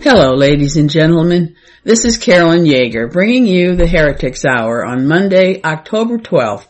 Hello, ladies and gentlemen. This is Carolyn Yeager bringing you the Heretics Hour on Monday, October 12th,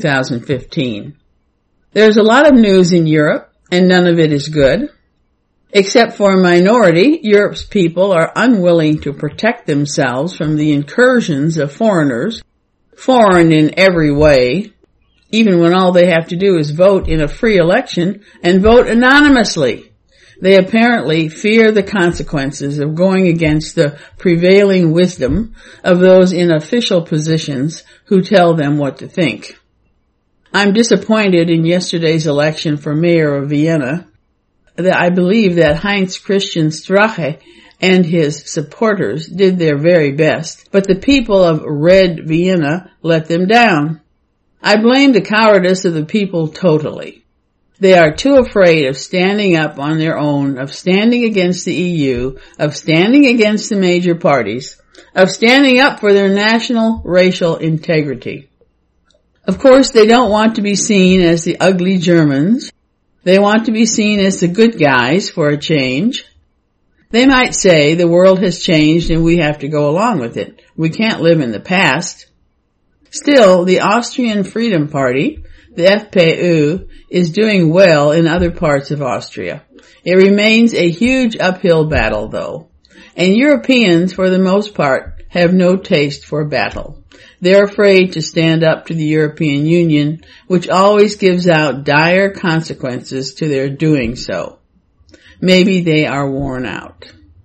2015. There's a lot of news in Europe, and none of it is good. Except for a minority, Europe's people are unwilling to protect themselves from the incursions of foreigners, foreign in every way, even when all they have to do is vote in a free election and vote anonymously. They apparently fear the consequences of going against the prevailing wisdom of those in official positions who tell them what to think. I'm disappointed in yesterday's election for mayor of Vienna. I believe that Heinz Christian Strache and his supporters did their very best, but the people of Red Vienna let them down. I blame the cowardice of the people totally. They are too afraid of standing up on their own, of standing against the EU, of standing against the major parties, of standing up for their national racial integrity. Of course, they don't want to be seen as the ugly Germans. They want to be seen as the good guys for a change. They might say the world has changed and we have to go along with it. We can't live in the past. Still, the Austrian Freedom Party, the FPÖ, is doing well in other parts of Austria. It remains a huge uphill battle, though. And Europeans, for the most part, have no taste for battle. They're afraid to stand up to the European Union, which always gives out dire consequences to their doing so. Maybe they are worn out.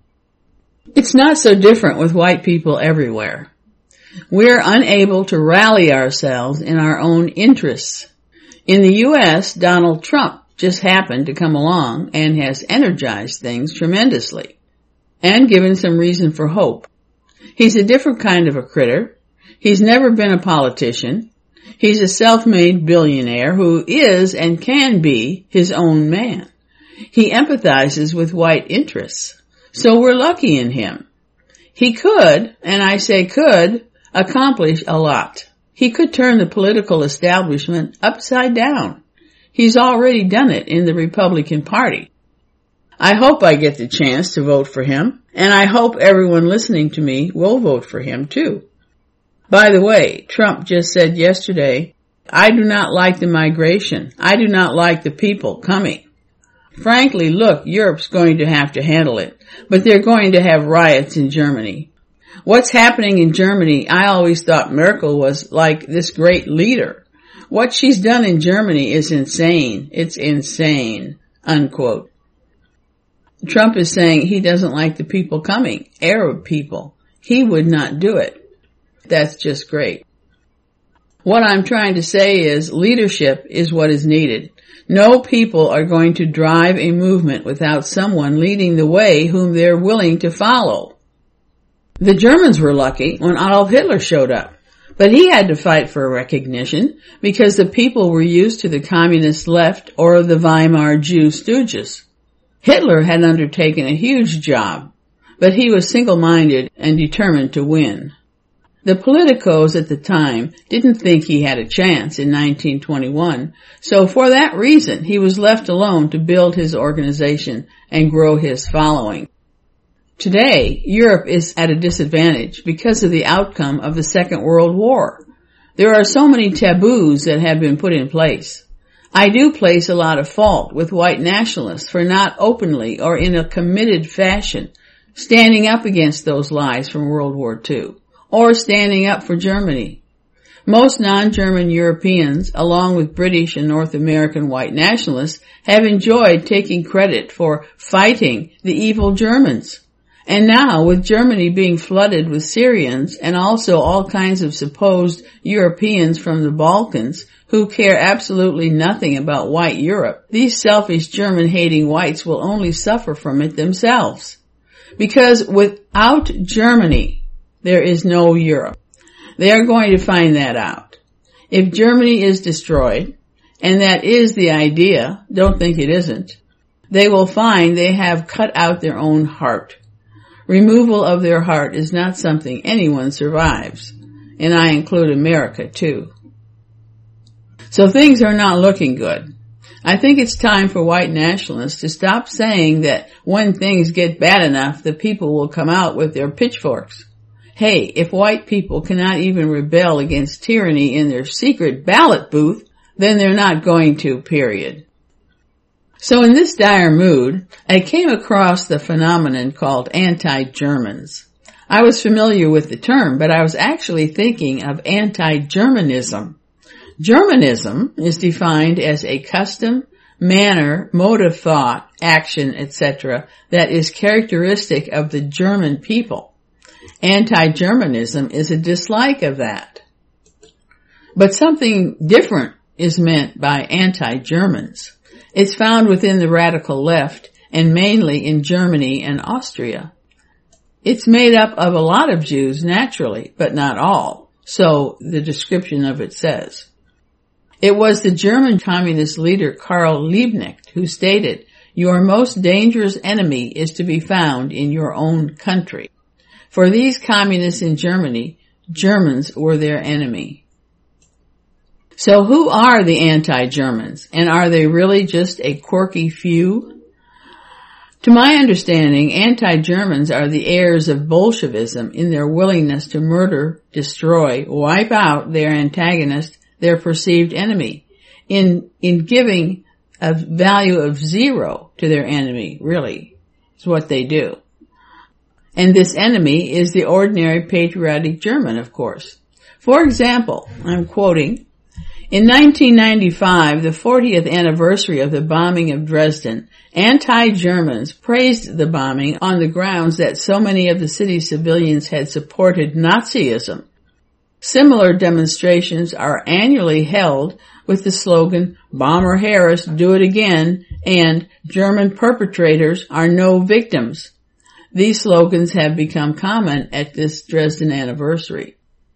It's not so different with white people everywhere. We're unable to rally ourselves in our own interests. In the U.S., Donald Trump just happened to come along and has energized things tremendously and given some reason for hope. He's a different kind of a critter. He's never been a politician. He's a self-made billionaire who is and can be his own man. He empathizes with white interests, so we're lucky in him. He could, and I say could, accomplish a lot. He could turn the political establishment upside down. He's already done it in the Republican Party. I hope I get the chance to vote for him, and I hope everyone listening to me will vote for him too. By the way, Trump just said yesterday, I do not like the migration. I do not like the people coming. Frankly, look, Europe's going to have to handle it, but they're going to have riots in Germany. What's happening in Germany, I always thought Merkel was like this great leader. What she's done in Germany is insane. It's insane, unquote. Trump is saying he doesn't like the people coming, Arab people. He would not do it. That's just great. What I'm trying to say is leadership is what is needed. No people are going to drive a movement without someone leading the way whom they're willing to follow. The Germans were lucky when Adolf Hitler showed up, but he had to fight for recognition because the people were used to the communist left or the Weimar Jew stooges. Hitler had undertaken a huge job, but he was single-minded and determined to win. The politicos at the time didn't think he had a chance in 1921, so for that reason he was left alone to build his organization and grow his following. Today, Europe is at a disadvantage because of the outcome of the Second World War. There are so many taboos that have been put in place. I do place a lot of fault with white nationalists for not openly or in a committed fashion standing up against those lies from World War II or standing up for Germany. Most non-German Europeans, along with British and North American white nationalists, have enjoyed taking credit for fighting the evil Germans. And now, with Germany being flooded with Syrians and also all kinds of supposed Europeans from the Balkans who care absolutely nothing about white Europe, these selfish German-hating whites will only suffer from it themselves. Because without Germany, there is no Europe. They are going to find that out. If Germany is destroyed, and that is the idea, don't think it isn't, they will find they have cut out their own heart. Removal of their heart is not something anyone survives, and I include America too. So things are not looking good. I think it's time for white nationalists to stop saying that when things get bad enough, the people will come out with their pitchforks. Hey, if white people cannot even rebel against tyranny in their secret ballot booth, then they're not going to, period. So in this dire mood, I came across the phenomenon called anti-Germans. I was familiar with the term, but I was actually thinking of anti-Germanism. Germanism is defined as a custom, manner, mode of thought, action, etc. that is characteristic of the German people. Anti-Germanism is a dislike of that. But something different is meant by anti-Germans. It's found within the radical left and mainly in Germany and Austria. It's made up of a lot of Jews naturally, but not all, so the description of it says. It was the German communist leader Karl Liebknecht who stated, "Your most dangerous enemy is to be found in your own country." For these communists in Germany, Germans were their enemy. So who are the anti-Germans, and are they really just a quirky few? To my understanding, anti-Germans are the heirs of Bolshevism in their willingness to murder, destroy, wipe out their antagonist, their perceived enemy, in giving a value of 0 to their enemy, really, is what they do. And this enemy is the ordinary patriotic German, of course. For example, I'm quoting, in 1995, the 40th anniversary of the bombing of Dresden, anti-Germans praised the bombing on the grounds that so many of the city's civilians had supported Nazism. Similar demonstrations are annually held with the slogan, "Bomber Harris, do it again," and "German perpetrators are no victims." These slogans have become common at this Dresden anniversary.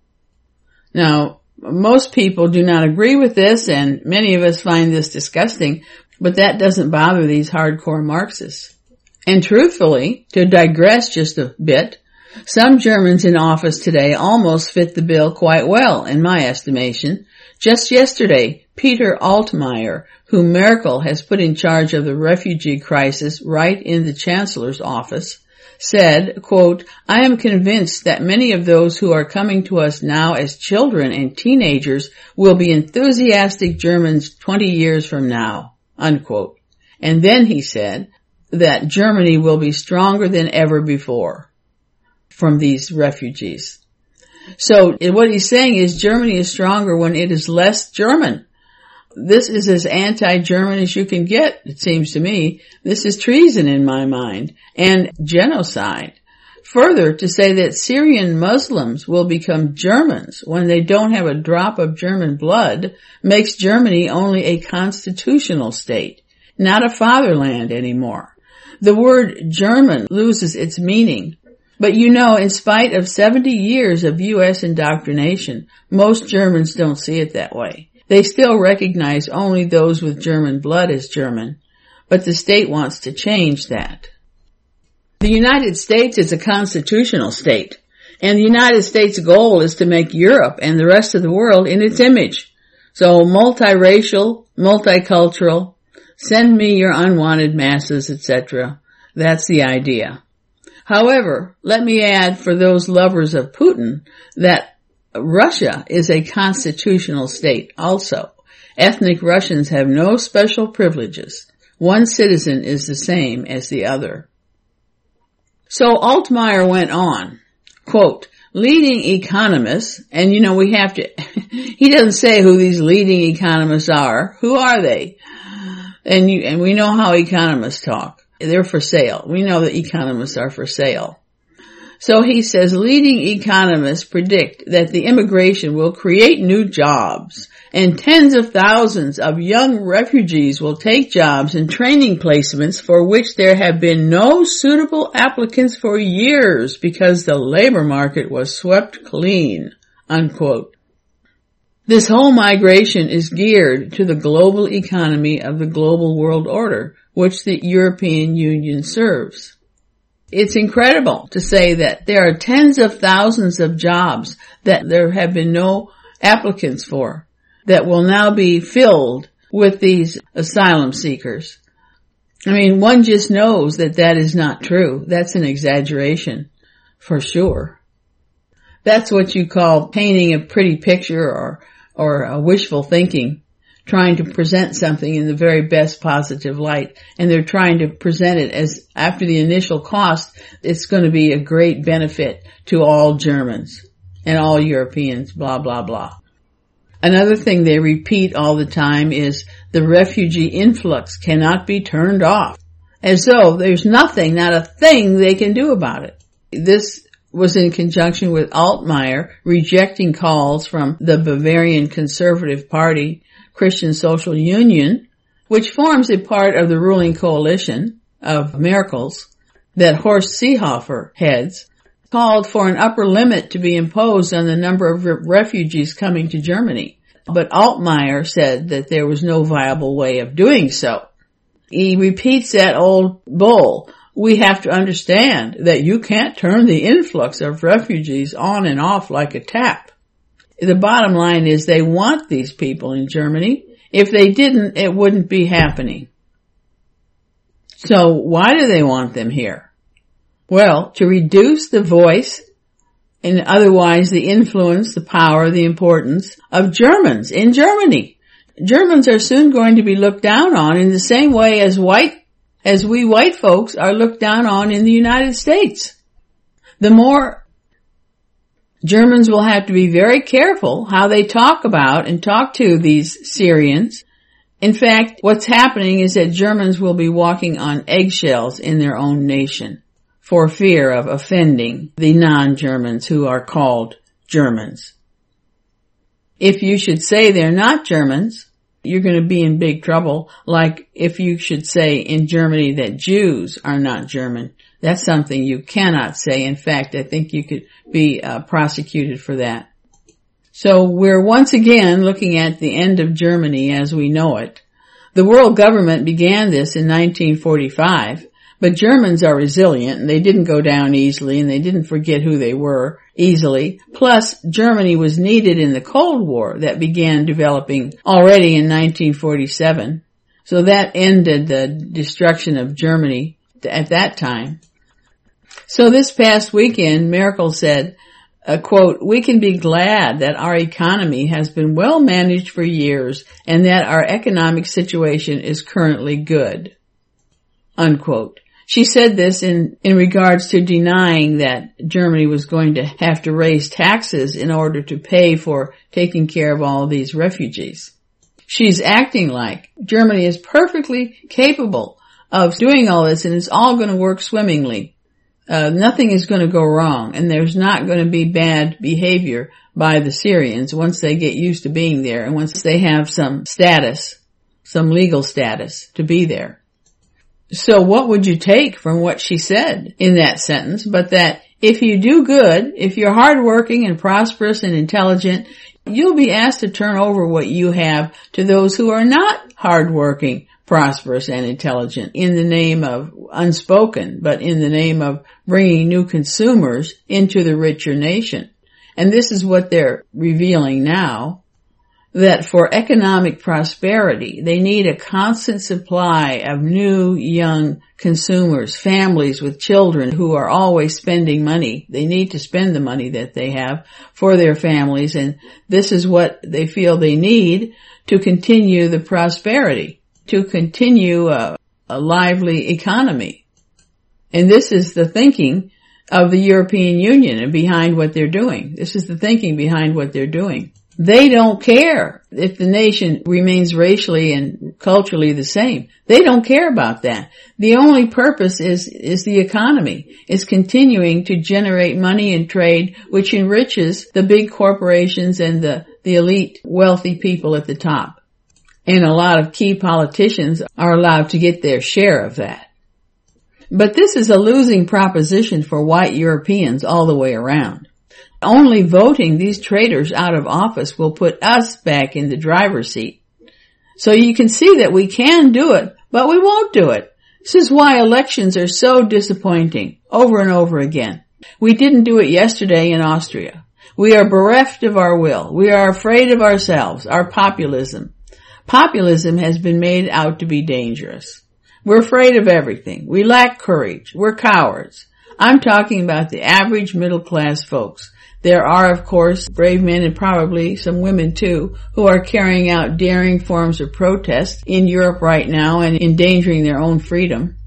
Now, most people do not agree with this, and many of us find this disgusting, but that doesn't bother these hardcore Marxists. And truthfully, to digress just a bit, some Germans in office today almost fit the bill quite well, in my estimation. Just yesterday, Peter Altmaier, whom Merkel has put in charge of the refugee crisis right in the Chancellor's office, said, quote, "I am convinced that many of those who are coming to us now as children and teenagers will be enthusiastic Germans 20 years from now," unquote. And then he said that Germany will be stronger than ever before from these refugees. So what he's saying is Germany is stronger when it is less German. This is as anti-German as you can get, it seems to me. This is treason in my mind, and genocide. Further, to say that Syrian Muslims will become Germans when they don't have a drop of German blood makes Germany only a constitutional state, not a fatherland anymore. The word German loses its meaning. But you know, in spite of 70 years of U.S. indoctrination, most Germans don't see it that way. They still recognize only those with German blood as German, but the state wants to change that. The United States is a constitutional state, and the United States' goal is to make Europe and the rest of the world in its image. So multiracial, multicultural, send me your unwanted masses, etc. That's the idea. However, let me add for those lovers of Putin that Russia is a constitutional state also. Ethnic Russians have no special privileges. One citizen is the same as the other. So Altmaier went on, quote, leading economists, and you know we have to, he doesn't say who these leading economists are. Who are they? And we know how economists talk. They're for sale. We know that economists are for sale. So he says leading economists predict that the immigration will create new jobs and tens of thousands of young refugees will take jobs in training placements for which there have been no suitable applicants for years because the labor market was swept clean, unquote. This whole migration is geared to the global economy of the global world order, which the European Union serves. It's incredible to say that there are tens of thousands of jobs that there have been no applicants for that will now be filled with these asylum seekers. I mean, one just knows that that is not true. That's an exaggeration, for sure. That's what you call painting a pretty picture or a wishful thinking, trying to present something in the very best positive light. And they're trying to present it as, after the initial cost, it's going to be a great benefit to all Germans and all Europeans, blah, blah, blah. Another thing they repeat all the time is the refugee influx cannot be turned off, as though there's nothing, not a thing they can do about it. This was in conjunction with Altmaier rejecting calls from the Bavarian Conservative Party, Christian Social Union, which forms a part of the ruling coalition of Merkel's that Horst Seehofer heads, called for an upper limit to be imposed on the number of refugees coming to Germany. But Altmaier said that there was no viable way of doing so. He repeats that old bull. We have to understand that you can't turn the influx of refugees on and off like a tap. The bottom line is they want these people in Germany. If they didn't, it wouldn't be happening. So why do they want them here? Well, to reduce the voice and otherwise the influence, the power, the importance of Germans in Germany. Germans are soon going to be looked down on in the same way as we white folks are looked down on in the United States. The more Germans will have to be very careful how they talk about and talk to these Syrians. In fact, what's happening is that Germans will be walking on eggshells in their own nation, for fear of offending the non-Germans who are called Germans. If you should say they're not Germans, you're going to be in big trouble, like if you should say in Germany that Jews are not German. That's something you cannot say. In fact, I think you could be prosecuted for that. So we're once again looking at the end of Germany as we know it. The world government began this in 1945. But Germans are resilient, and they didn't go down easily, and they didn't forget who they were easily. Plus, Germany was needed in the Cold War that began developing already in 1947. So that ended the destruction of Germany at that time. So this past weekend, Merkel said, quote, "We can be glad that our economy has been well managed for years and that our economic situation is currently good." Unquote. She said this in regards to denying that Germany was going to have to raise taxes in order to pay for taking care of all these refugees. She's acting like Germany is perfectly capable of doing all this and it's all going to work swimmingly. Nothing is going to go wrong, and there's not going to be bad behavior by the Syrians once they get used to being there and once they have some status, some legal status to be there. So what would you take from what she said in that sentence, but that if you do good, if you're hardworking and prosperous and intelligent, you'll be asked to turn over what you have to those who are not hardworking, prosperous, and intelligent in the name of unspoken, but in the name of bringing new consumers into the richer nation. And this is what they're revealing now, that for economic prosperity, they need a constant supply of new young consumers, families with children who are always spending money. They need to spend the money that they have for their families, and this is what they feel they need to continue the prosperity, to continue a lively economy. And this is the thinking of the European Union and behind what they're doing. This is the thinking behind what they're doing. They don't care if the nation remains racially and culturally the same. They don't care about that. The only purpose is the economy. It's continuing to generate money and trade, which enriches the big corporations and the elite wealthy people at the top. And a lot of key politicians are allowed to get their share of that. But this is a losing proposition for white Europeans all the way around. Only voting these traitors out of office will put us back in the driver's seat. So you can see that we can do it, but we won't do it. This is why elections are so disappointing over and over again. We didn't do it yesterday in Austria. We are bereft of our will. We are afraid of ourselves, our populism. Populism has been made out to be dangerous. We're afraid of everything. We lack courage. We're cowards. I'm talking about the average middle-class folks. There are, of course, brave men and probably some women too, who are carrying out daring forms of protest in Europe right now and endangering their own freedom.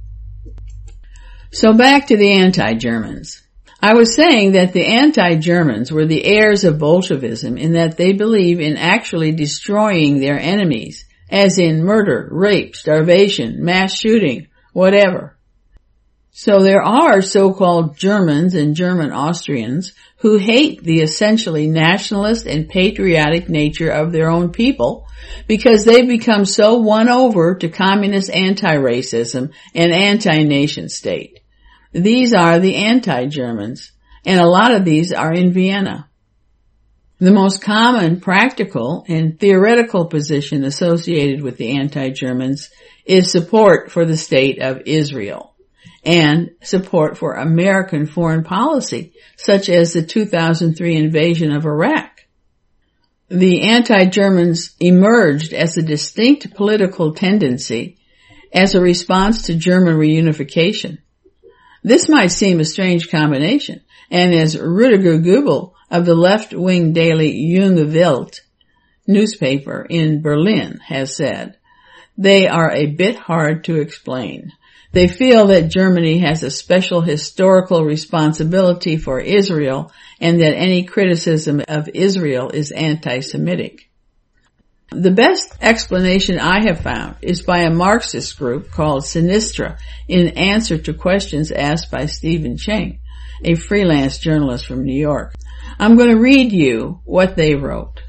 So back to the anti-Germans. I was saying that the anti-Germans were the heirs of Bolshevism in that they believe in actually destroying their enemies, as in murder, rape, starvation, mass shooting, whatever. So there are so-called Germans and German Austrians who hate the essentially nationalist and patriotic nature of their own people because they've become so won over to communist anti-racism and anti-nation state. These are the anti-Germans, and a lot of these are in Vienna. The most common practical and theoretical position associated with the anti-Germans is support for the state of Israel and support for American foreign policy, such as the 2003 invasion of Iraq. The anti-Germans emerged as a distinct political tendency as a response to German reunification. This might seem a strange combination, and as Rüdiger Goebel of the left-wing daily Junge Welt newspaper in Berlin has said, they are a bit hard to explain. They feel that Germany has a special historical responsibility for Israel and that any criticism of Israel is anti-Semitic. The best explanation I have found is by a Marxist group called Sinistra in answer to questions asked by Stephen Cheng, a freelance journalist from New York. I'm going to read you what they wrote.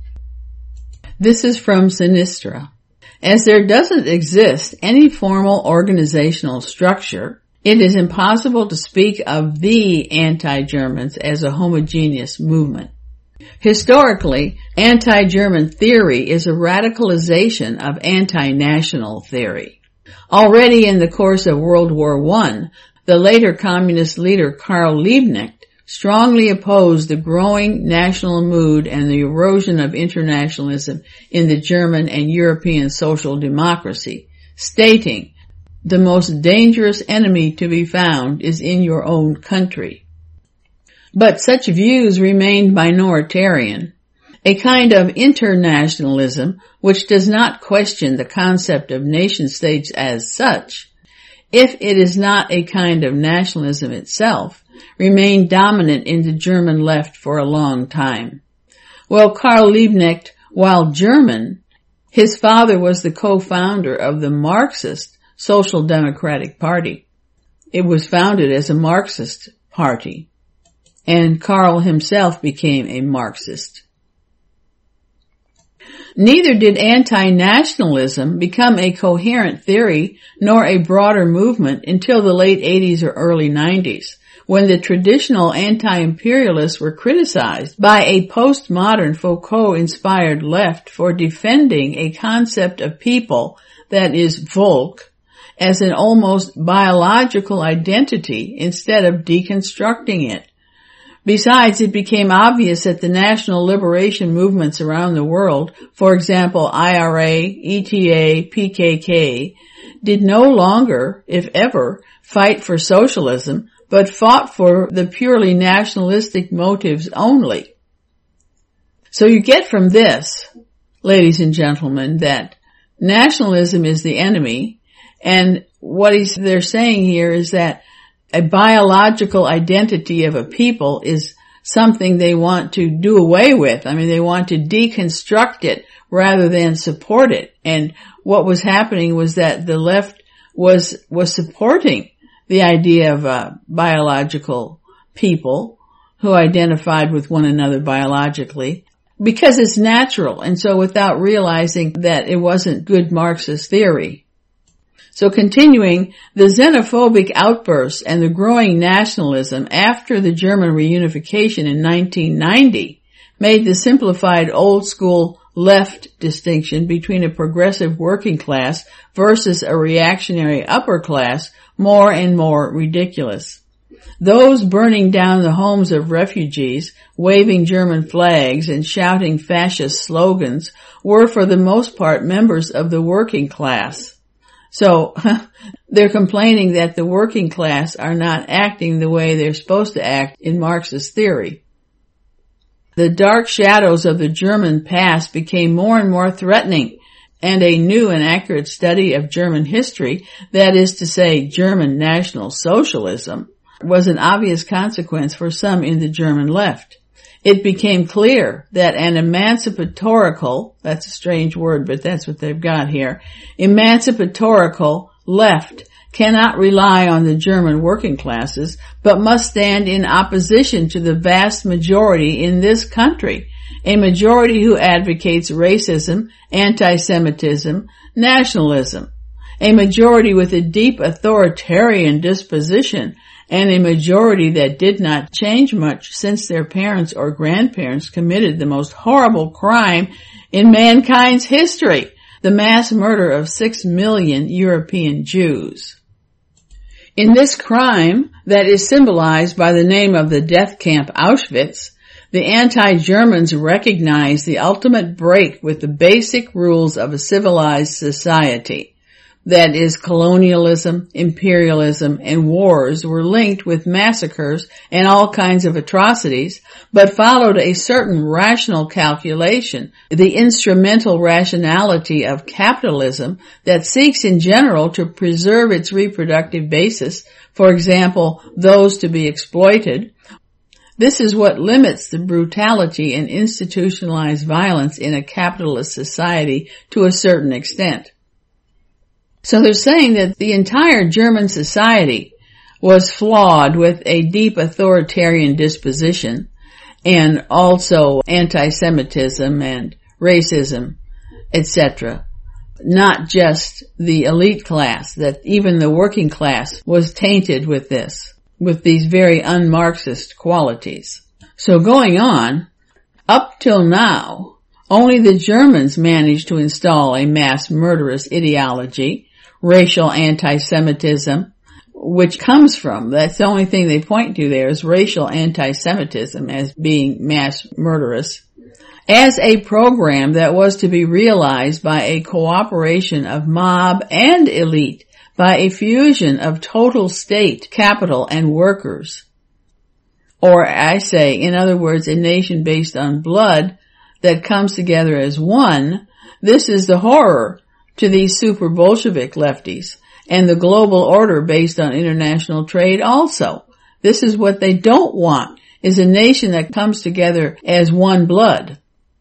This is from Sinistra. As there doesn't exist any formal organizational structure, it is impossible to speak of the anti-Germans as a homogeneous movement. Historically, anti-German theory is a radicalization of anti-national theory. Already in the course of World War I, the later communist leader Karl Liebknecht strongly opposed the growing national mood and the erosion of internationalism in the German and European social democracy, stating, "The most dangerous enemy to be found is in your own country." But such views remained minoritarian. A kind of internationalism which does not question the concept of nation states as such, if it is not a kind of nationalism itself, remained dominant in the German left for a long time. Well, Karl Liebknecht, while German, his father was the co-founder of the Marxist Social Democratic Party. It was founded as a Marxist party, and Karl himself became a Marxist. Neither did anti-nationalism become a coherent theory nor a broader movement until the late 80s or early 90s, when the traditional anti-imperialists were criticized by a postmodern Foucault-inspired left for defending a concept of people, that is Volk, as an almost biological identity instead of deconstructing it. Besides, it became obvious that the national liberation movements around the world, for example IRA, ETA, PKK, did no longer, if ever, fight for socialism, but fought for the purely nationalistic motives only. So you get from this, ladies and gentlemen, that nationalism is the enemy, and what they're saying here is that a biological identity of a people is something they want to do away with. I mean, they want to deconstruct it rather than support it. And what was happening was that the left was supporting the idea of biological people who identified with one another biologically because it's natural, and so without realizing that it wasn't good Marxist theory. So continuing, the xenophobic outbursts and the growing nationalism after the German reunification in 1990 made the simplified old school left distinction between a progressive working class versus a reactionary upper class more and more ridiculous. Those burning down the homes of refugees, waving German flags and shouting fascist slogans were for the most part members of the working class. So they're complaining that the working class are not acting the way they're supposed to act in Marxist theory. The dark shadows of the German past became more and more threatening, and a new and accurate study of German history, that is to say German National Socialism, was an obvious consequence for some in the German left. It became clear that an emancipatorical, that's a strange word, but that's what they've got here, emancipatorical left cannot rely on the German working classes, but must stand in opposition to the vast majority in this country, a majority who advocates racism, anti-Semitism, nationalism, a majority with a deep authoritarian disposition, and a majority that did not change much since their parents or grandparents committed the most horrible crime in mankind's history, the mass murder of 6 million European Jews. In this crime, that is symbolized by the name of the death camp Auschwitz, the anti-Germans recognize the ultimate break with the basic rules of a civilized society. That is, colonialism, imperialism, and wars were linked with massacres and all kinds of atrocities, but followed a certain rational calculation, the instrumental rationality of capitalism that seeks in general to preserve its reproductive basis, for example, those to be exploited. This is what limits the brutality and institutionalized violence in a capitalist society to a certain extent. So they're saying that the entire German society was flawed with a deep authoritarian disposition and also anti-Semitism and racism, etc. Not just the elite class, that even the working class was tainted with this, with these very un-Marxist qualities. So going on, up till now, only the Germans managed to install a mass murderous ideology, racial anti-Semitism, which comes from, that's the only thing they point to there is racial anti-Semitism as being mass murderous, as a program that was to be realized by a cooperation of mob and elite, by a fusion of total state, capital, and workers. Or I say, in other words, a nation based on blood that comes together as one. This is the horror to these super Bolshevik lefties, and the global order based on international trade also. This is what they don't want, is a nation that comes together as one blood.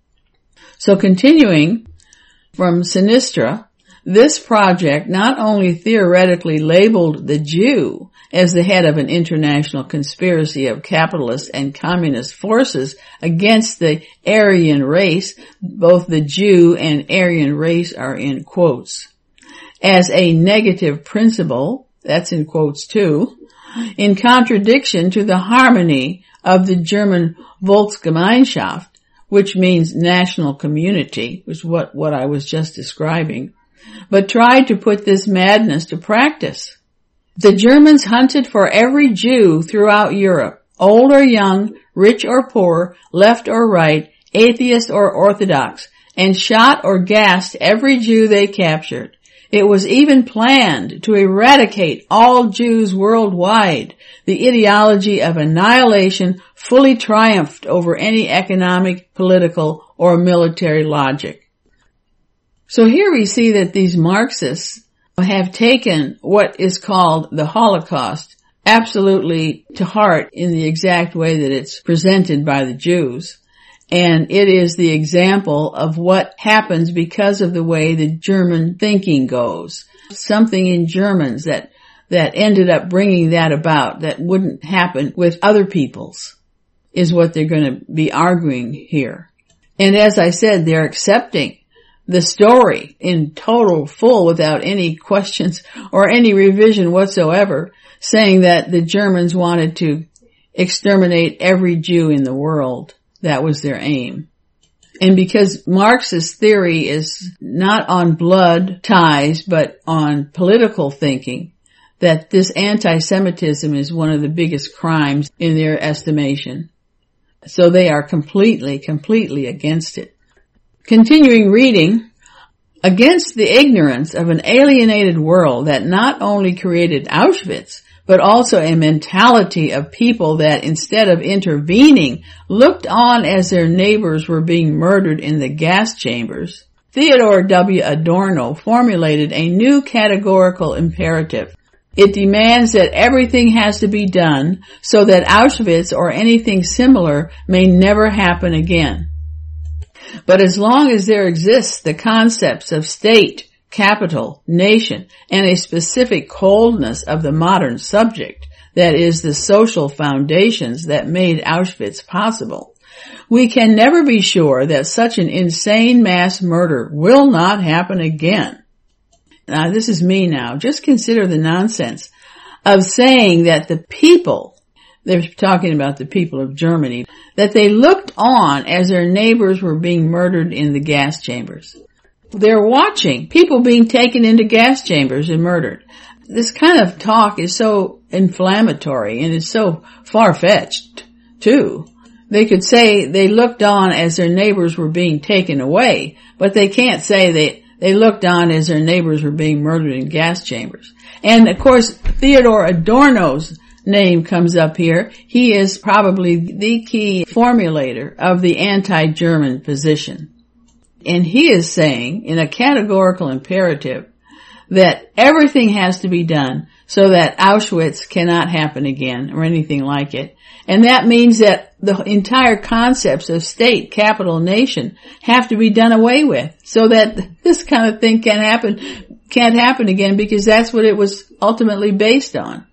So continuing from Sinistra, this project not only theoretically labeled the Jew as the head of an international conspiracy of capitalist and communist forces against the Aryan race, both the Jew and Aryan race are in quotes, as a negative principle, that's in quotes too, in contradiction to the harmony of the German Volksgemeinschaft, which means national community, which is what I was just describing, but tried to put this madness to practice. The Germans hunted for every Jew throughout Europe, old or young, rich or poor, left or right, atheist or orthodox, and shot or gassed every Jew they captured. It was even planned to eradicate all Jews worldwide. The ideology of annihilation fully triumphed over any economic, political, or military logic. So here we see that these Marxists have taken what is called the Holocaust absolutely to heart in the exact way that it's presented by the Jews. And it is the example of what happens because of the way the German thinking goes. Something in Germans that ended up bringing that about that wouldn't happen with other peoples is what they're going to be arguing here. And as I said, they're accepting the story in total full without any questions or any revision whatsoever, saying that the Germans wanted to exterminate every Jew in the world. That was their aim. And because Marxist theory is not on blood ties but on political thinking, that this anti-Semitism is one of the biggest crimes in their estimation. So they are completely against it. Continuing reading, against the ignorance of an alienated world that not only created Auschwitz, but also a mentality of people that instead of intervening, looked on as their neighbors were being murdered in the gas chambers, Theodore W. Adorno formulated a new categorical imperative. It demands that everything has to be done so that Auschwitz or anything similar may never happen again. But as long as there exists the concepts of state, capital, nation, and a specific coldness of the modern subject, that is, the social foundations that made Auschwitz possible, we can never be sure that such an insane mass murder will not happen again. Now, this is me now. Just consider the nonsense of saying that the people, they're talking about the people of Germany, that they looked on as their neighbors were being murdered in the gas chambers. They're watching people being taken into gas chambers and murdered. This kind of talk is so inflammatory and it's so far-fetched, too. They could say they looked on as their neighbors were being taken away, but they can't say they looked on as their neighbors were being murdered in gas chambers. And, of course, Theodor Adorno's name comes up here. He is probably the key formulator of the anti-German position. And he is saying, in a categorical imperative, that everything has to be done so that Auschwitz cannot happen again or anything like it. And that means that the entire concepts of state, capital, nation have to be done away with so that this kind of thing can't happen again, because that's what it was ultimately based on.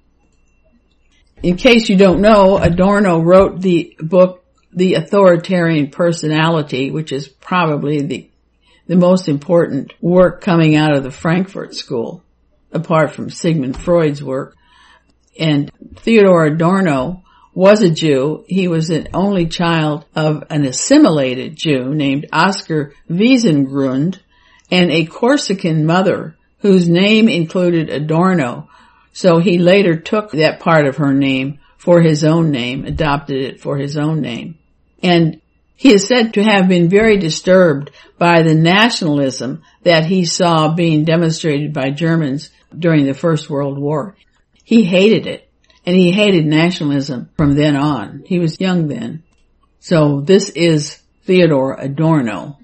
In case you don't know, Adorno wrote the book The Authoritarian Personality, which is probably the most important work coming out of the Frankfurt School, apart from Sigmund Freud's work. And Theodor Adorno was a Jew. He was an only child of an assimilated Jew named Oskar Wiesengrund and a Corsican mother whose name included Adorno. So he later took that part of her name for his own name, adopted it for his own name. And he is said to have been very disturbed by the nationalism that he saw being demonstrated by Germans during the First World War. He hated it, and he hated nationalism from then on. He was young then. So this is Theodor Adorno.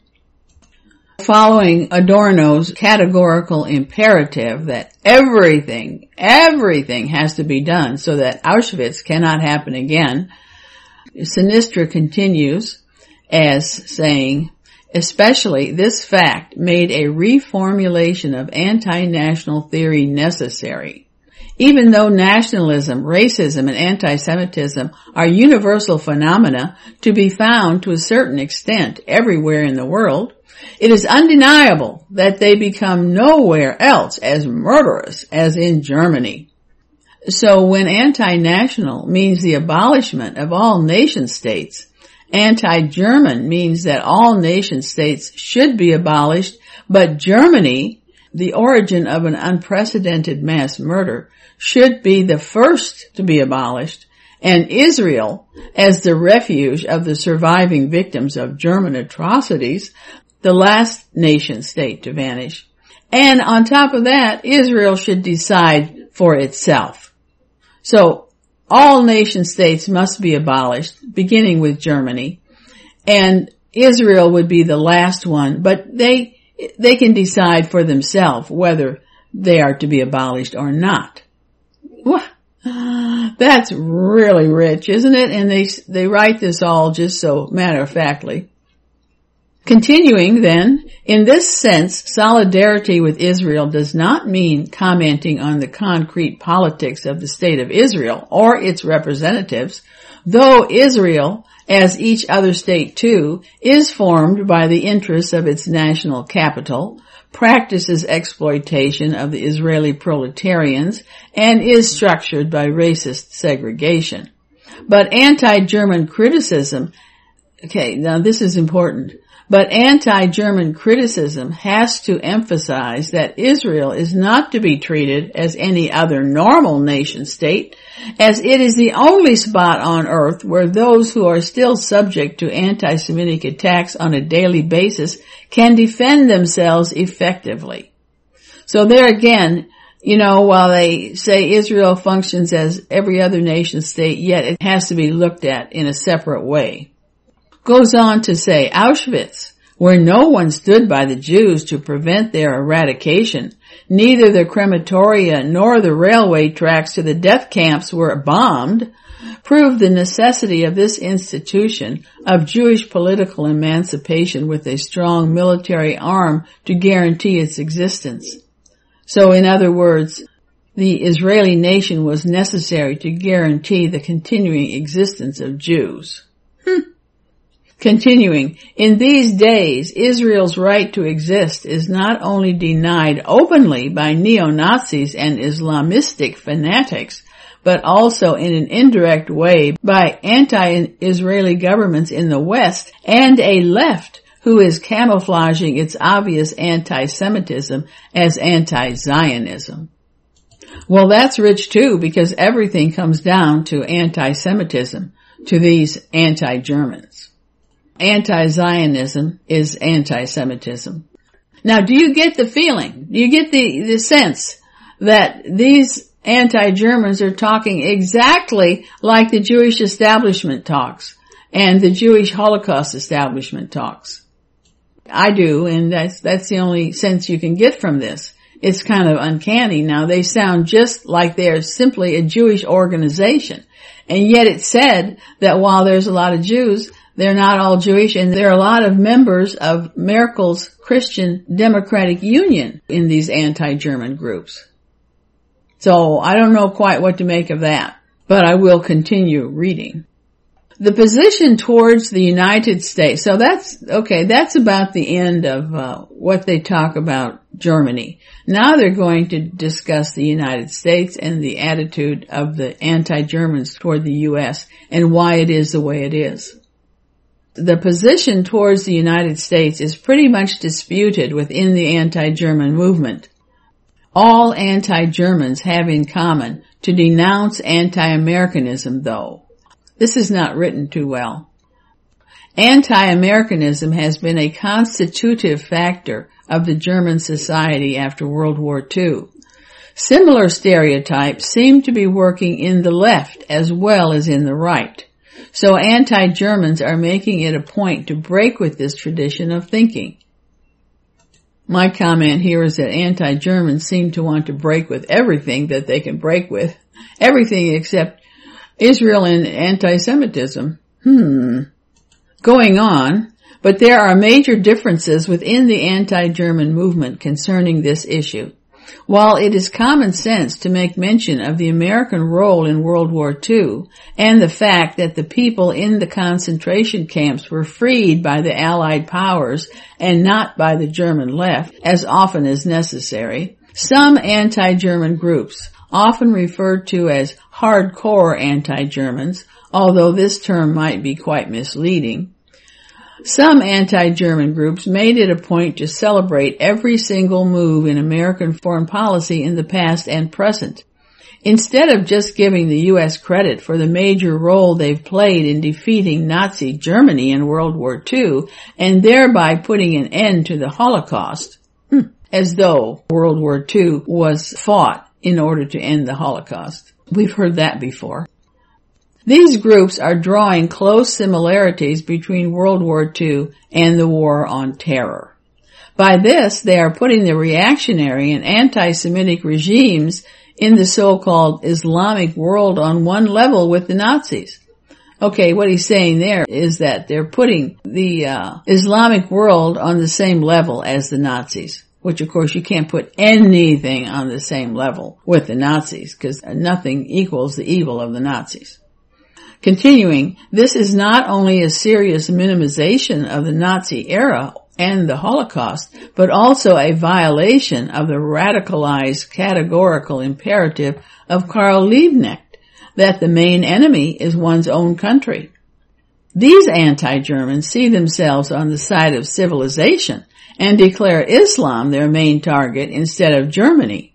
Following Adorno's categorical imperative that everything has to be done so that Auschwitz cannot happen again, Sinistra continues as saying, especially this fact made a reformulation of anti-national theory necessary. Even though nationalism, racism, and anti-Semitism are universal phenomena to be found to a certain extent everywhere in the world, it is undeniable that they become nowhere else as murderous as in Germany. So when anti-national means the abolishment of all nation states, anti-German means that all nation states should be abolished, but Germany, the origin of an unprecedented mass murder, should be the first to be abolished, and Israel, as the refuge of the surviving victims of German atrocities, the last nation state to vanish. And on top of that, Israel should decide for itself. So all nation states must be abolished, beginning with Germany, and Israel would be the last one, but they can decide for themselves whether they are to be abolished or not. That's really rich, isn't it? And they write this all just so matter-of-factly. Continuing then, in this sense, solidarity with Israel does not mean commenting on the concrete politics of the State of Israel or its representatives, though Israel, as each other state too, is formed by the interests of its national capital, practices exploitation of the Israeli proletarians, and is structured by racist segregation. But anti-German criticism, okay, now this is important, But anti-German criticism has to emphasize that Israel is not to be treated as any other normal nation state, as it is the only spot on earth where those who are still subject to anti-Semitic attacks on a daily basis can defend themselves effectively. So there again, while they say Israel functions as every other nation state, yet it has to be looked at in a separate way. Goes on to say, Auschwitz, where no one stood by the Jews to prevent their eradication, neither the crematoria nor the railway tracks to the death camps were bombed, proved the necessity of this institution of Jewish political emancipation with a strong military arm to guarantee its existence. So in other words, the Israeli nation was necessary to guarantee the continuing existence of Jews. Continuing, in these days, Israel's right to exist is not only denied openly by neo-Nazis and Islamistic fanatics, but also in an indirect way by anti-Israeli governments in the West and a left who is camouflaging its obvious anti-Semitism as anti-Zionism. Well, that's rich too, because everything comes down to anti-Semitism, to these anti-Germans. Anti-Zionism is anti-Semitism. Now, do you get the feeling, do you get the sense that these anti-Germans are talking exactly like the Jewish establishment talks and the Jewish Holocaust establishment talks? I do, and that's the only sense you can get from this. It's kind of uncanny. Now, they sound just like they're simply a Jewish organization, and yet it's said that while there's a lot of Jews, they're not all Jewish, and there are a lot of members of Merkel's Christian Democratic Union in these anti-German groups. So I don't know quite what to make of that, but I will continue reading. The position towards the United States, so that's about the end of what they talk about Germany. Now they're going to discuss the United States and the attitude of the anti-Germans toward the U.S. and why it is the way it is. The position towards the United States is pretty much disputed within the anti-German movement. All anti-Germans have in common to denounce anti-Americanism, though. This is not written too well. Anti-Americanism has been a constitutive factor of the German society after World War II. Similar stereotypes seem to be working in the left as well as in the right. So anti-Germans are making it a point to break with this tradition of thinking. My comment here is that anti-Germans seem to want to break with everything that they can break with. Everything except Israel and anti-Semitism. Going on, but there are major differences within the anti-German movement concerning this issue. While it is common sense to make mention of the American role in World War II and the fact that the people in the concentration camps were freed by the Allied powers and not by the German left as often as necessary, some anti-German groups, often referred to as hardcore anti-Germans, although this term might be quite misleading, some anti-German groups made it a point to celebrate every single move in American foreign policy in the past and present. Instead of just giving the U.S. credit for the major role they've played in defeating Nazi Germany in World War II and thereby putting an end to the Holocaust, as though World War II was fought in order to end the Holocaust. We've heard that before. These groups are drawing close similarities between World War II and the War on Terror. By this, they are putting the reactionary and anti-Semitic regimes in the so-called Islamic world on one level with the Nazis. Okay, what he's saying there is that they're putting the Islamic world on the same level as the Nazis, which of course you can't put anything on the same level with the Nazis because nothing equals the evil of the Nazis. Continuing, this is not only a serious minimization of the Nazi era and the Holocaust, but also a violation of the radicalized categorical imperative of Karl Liebknecht that the main enemy is one's own country. These anti-Germans see themselves on the side of civilization and declare Islam their main target instead of Germany.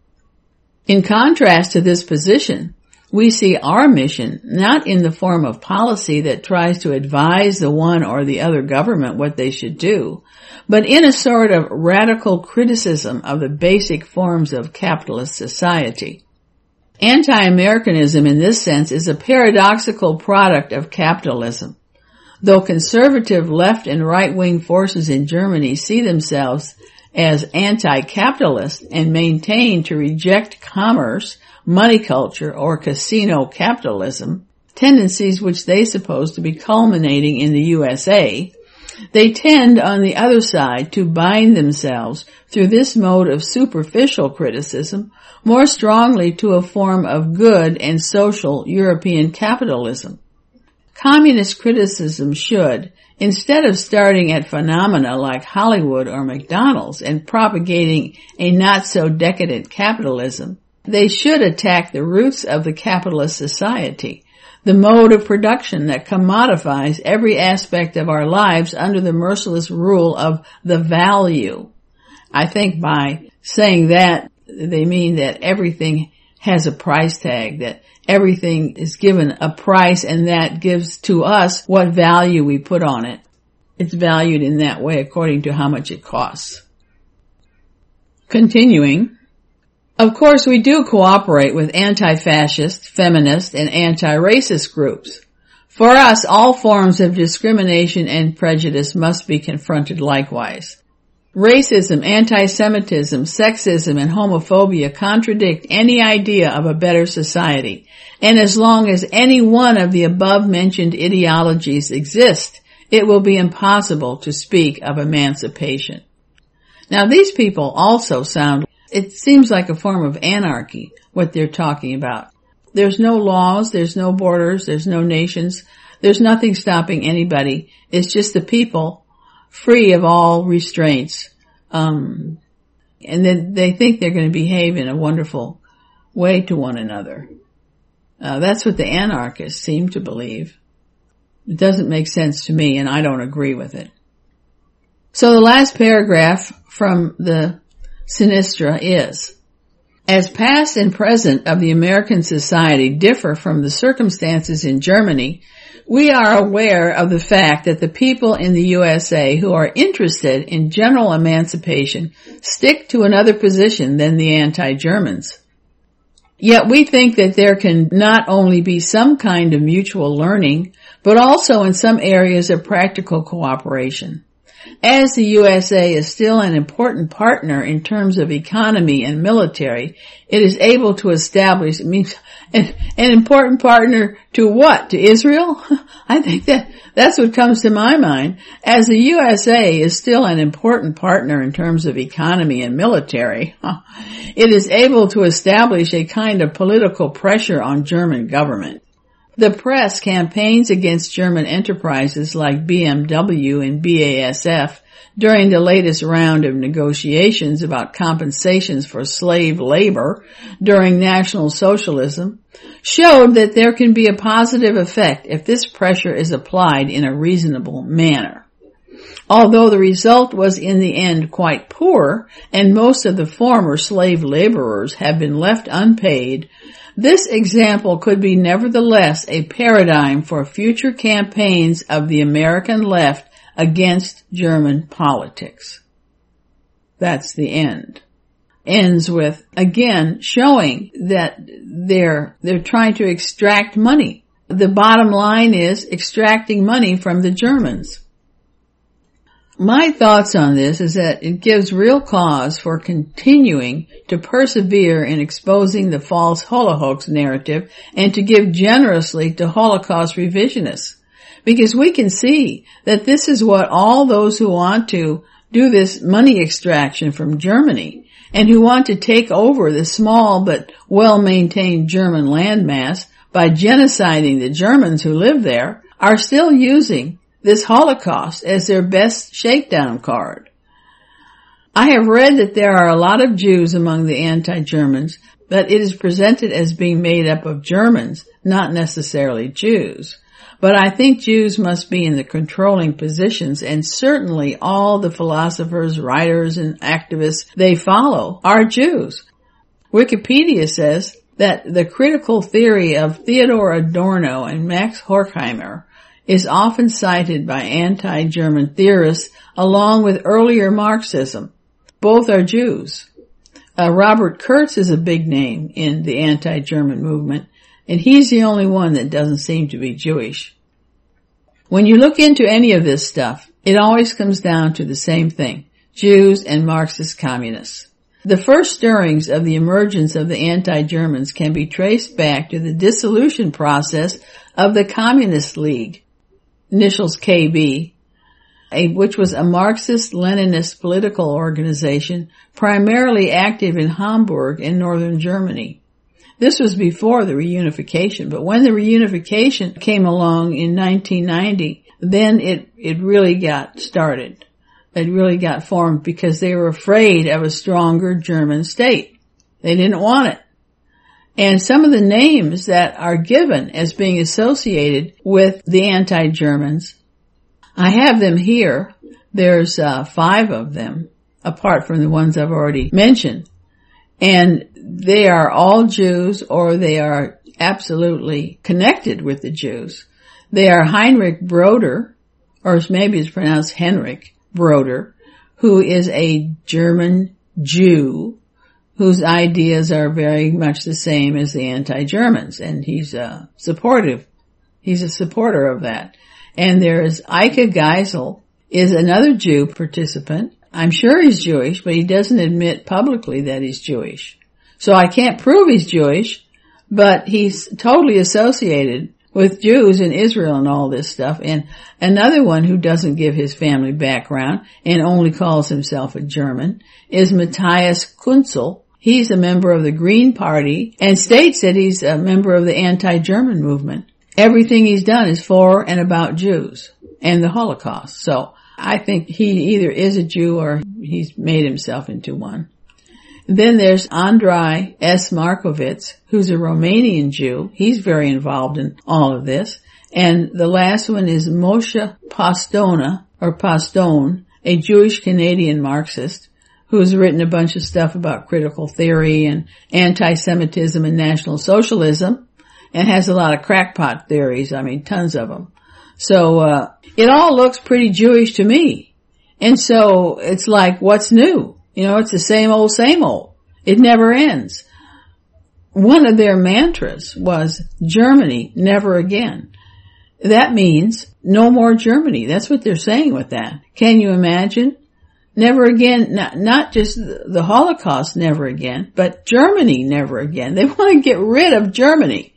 In contrast to this position, we see our mission not in the form of policy that tries to advise the one or the other government what they should do, but in a sort of radical criticism of the basic forms of capitalist society. Anti-Americanism in this sense is a paradoxical product of capitalism. Though conservative left and right-wing forces in Germany see themselves as anti-capitalist and maintain to reject commerce, money culture, or casino capitalism, tendencies which they suppose to be culminating in the USA, they tend on the other side to bind themselves through this mode of superficial criticism more strongly to a form of good and social European capitalism. Communist criticism should, instead of starting at phenomena like Hollywood or McDonald's and propagating a not-so-decadent capitalism, they should attack the roots of the capitalist society, the mode of production that commodifies every aspect of our lives under the merciless rule of the value. I think by saying that, they mean that everything has a price tag, that everything is given a price, and that gives to us what value we put on it. It's valued in that way according to how much it costs. Continuing, of course we do cooperate with anti-fascist, feminist, and anti-racist groups. For us, all forms of discrimination and prejudice must be confronted likewise. Racism, anti-Semitism, sexism, and homophobia contradict any idea of a better society, and as long as any one of the above-mentioned ideologies exist, it will be impossible to speak of emancipation. Now, these people also it seems like a form of anarchy, what they're talking about. There's no laws, there's no borders, there's no nations, there's nothing stopping anybody. It's just the people free of all restraints. And then they think they're going to behave in a wonderful way to one another. That's what the anarchists seem to believe. It doesn't make sense to me, and I don't agree with it. So the last paragraph from the Sinistra is, as past and present of the American society differ from the circumstances in Germany, we are aware of the fact that the people in the USA who are interested in general emancipation stick to another position than the anti-Germans. Yet we think that there can not only be some kind of mutual learning, but also in some areas of practical cooperation. As the USA is still an important partner in terms of economy and military, it is able to establish, an important partner to what? To Israel? I think that's what comes to my mind. As the USA is still an important partner in terms of economy and military, it is able to establish a kind of political pressure on German government. The press campaigns against German enterprises like BMW and BASF during the latest round of negotiations about compensations for slave labor during National Socialism showed that there can be a positive effect if this pressure is applied in a reasonable manner. Although the result was in the end quite poor, and most of the former slave laborers have been left unpaid, this example could be nevertheless a paradigm for future campaigns of the American left against German politics. That's the end. Ends with, again, showing that they're trying to extract money. The bottom line is extracting money from the Germans. My thoughts on this is that it gives real cause for continuing to persevere in exposing the false Holocaust narrative and to give generously to Holocaust revisionists. Because we can see that this is what all those who want to do this money extraction from Germany and who want to take over the small but well-maintained German landmass by genociding the Germans who live there are still using this Holocaust as their best shakedown card. I have read that there are a lot of Jews among the anti-Germans, but it is presented as being made up of Germans, not necessarily Jews. But I think Jews must be in the controlling positions, and certainly all the philosophers, writers, and activists they follow are Jews. Wikipedia says that the critical theory of Theodor Adorno and Max Horkheimer is often cited by anti-German theorists along with earlier Marxism. Both are Jews. Robert Kurtz is a big name in the anti-German movement, and he's the only one that doesn't seem to be Jewish. When you look into any of this stuff, it always comes down to the same thing: Jews and Marxist communists. The first stirrings of the emergence of the anti-Germans can be traced back to the dissolution process of the Communist League, initials KB, which was a Marxist-Leninist political organization primarily active in Hamburg in northern Germany. This was before the reunification, but when the reunification came along in 1990, then it really got started. It really got formed because they were afraid of a stronger German state. They didn't want it. And some of the names that are given as being associated with the anti-Germans, I have them here. There's 5 of them, apart from the ones I've already mentioned. And they are all Jews, or they are absolutely connected with the Jews. They are Heinrich Broder, or maybe it's pronounced Henrik Broder, who is a German Jew whose ideas are very much the same as the anti-Germans, and he's a supporter of that. And there's Eike Geisel, is another Jew participant. I'm sure he's Jewish, but he doesn't admit publicly that he's Jewish. So I can't prove he's Jewish, but he's totally associated with Jews in Israel and all this stuff. And another one who doesn't give his family background and only calls himself a German is Matthias Kunzel. He's a member of the Green Party and states that he's a member of the anti-German movement. Everything he's done is for and about Jews and the Holocaust. So I think he either is a Jew or he's made himself into one. Then there's Andrei S. Markovits, who's a Romanian Jew. He's very involved in all of this. And the last one is Moshe Postone, a Jewish Canadian Marxist, who's written a bunch of stuff about critical theory and anti-Semitism and National Socialism, and has a lot of crackpot theories. I mean, tons of them. So, it all looks pretty Jewish to me. And so it's like, what's new? You know, it's the same old, same old. It never ends. One of their mantras was Germany, never again. That means no more Germany. That's what they're saying with that. Can you imagine? Never again, not just the Holocaust never again, but Germany never again. They want to get rid of Germany.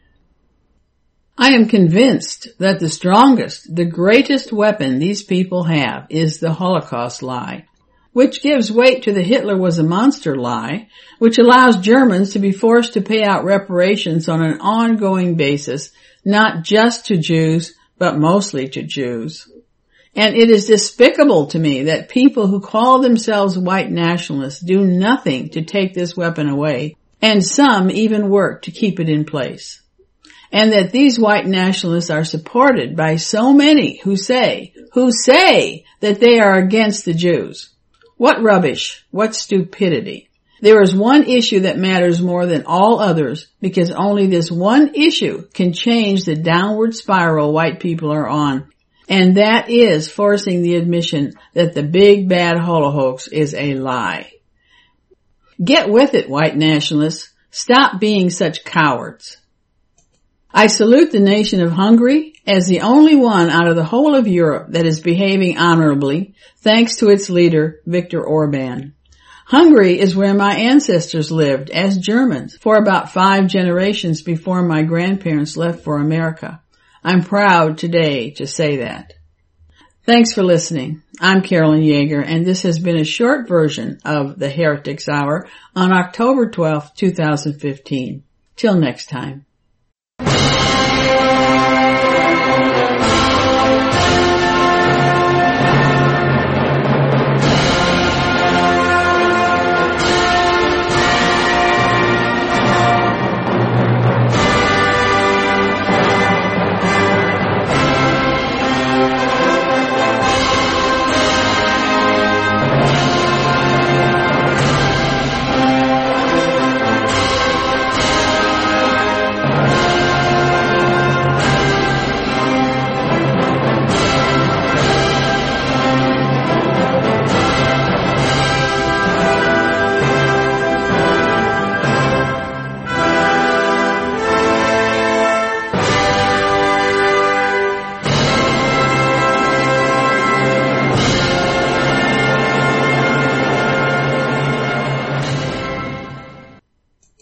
I am convinced that the strongest, the greatest weapon these people have is the Holocaust lie, which gives weight to the Hitler was a monster lie, which allows Germans to be forced to pay out reparations on an ongoing basis, not just to Jews, but mostly to Jews. And it is despicable to me that people who call themselves white nationalists do nothing to take this weapon away, and some even work to keep it in place. And that these white nationalists are supported by so many who say that they are against the Jews. What rubbish, what stupidity. There is one issue that matters more than all others, because only this one issue can change the downward spiral white people are on. And that is forcing the admission that the big bad holocaust is a lie. Get with it, white nationalists. Stop being such cowards. I salute the nation of Hungary as the only one out of the whole of Europe that is behaving honorably, thanks to its leader, Viktor Orban. Hungary is where my ancestors lived as Germans for about 5 generations before my grandparents left for America. I'm proud today to say that. Thanks for listening. I'm Carolyn Yeager, and this has been a short version of the Heretics Hour on October 12, 2015. Till next time.